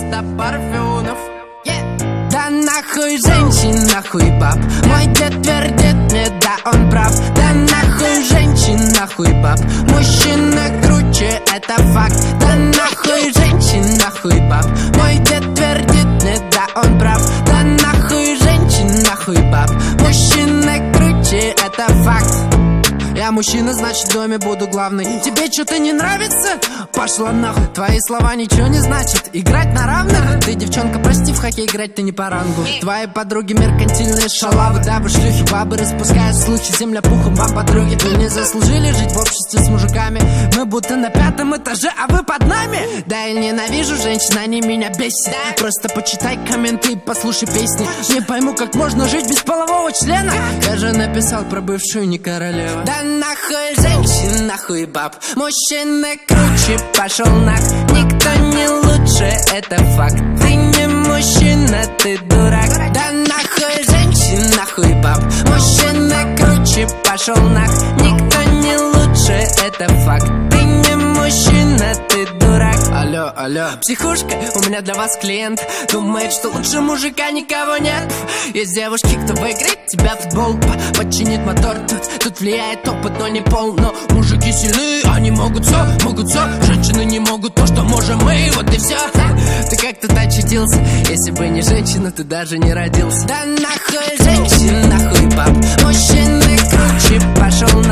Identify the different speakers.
Speaker 1: до парфюмов. Да нахуй женщин, нахуй баб. Мой дед твердит мне, да он прав. Да нахуй женщин, нахуй баб. Мужчина круче, это факт. Да нахуй женщин, нахуй баб. Мой дед твердит мне, да он прав. Да нахуй женщин, нахуй баб. Мужчина круче, это факт. Я мужчина, значит в доме буду главный. Тебе что-то не нравится? Пошла нахуй. Твои слова ничего не значат. Играть на равных? Ты, девчонка, прости, в хоккей играть ты не по рангу. Твои подруги меркантильные шалавы. Да, вы шлюхи, бабы распускают слухи. Земля пухом, вам подруги. Вы не заслужили жить в обществе с мужиками. Мы будто на 5-м этаже, а вы под нами. Да, я ненавижу женщин, они меня бесят. Просто почитай комменты и послушай песни. Не пойму, как можно жить без полового члена. Я же написал про бывшую не королеву. Да нахуй женщин, нахуй баб. Мужчина круче, пошел нах. Никто не лучше, это факт. Ты не мужчина, ты дурак. Да нахуй женщин, нахуй баб. Мужчина круче, пошел нах. Никто не лучше, это факт. Ты не мужчина, ты дурак. Алло, алло, психушка, у меня для вас клиент. Думает, что лучше мужика никого нет. Есть девушки, кто выиграет тебя в футбол, починит мотор. Тут влияет опыт, но не пол. Но мужики сильны, они могут все, могут все. Женщины не могут то, что можем мы, вот и все. Ты как тут очутился? Если бы не женщина, ты даже не родился. Да нахуй женщин, нахуй баб. Мужчины круче, пошел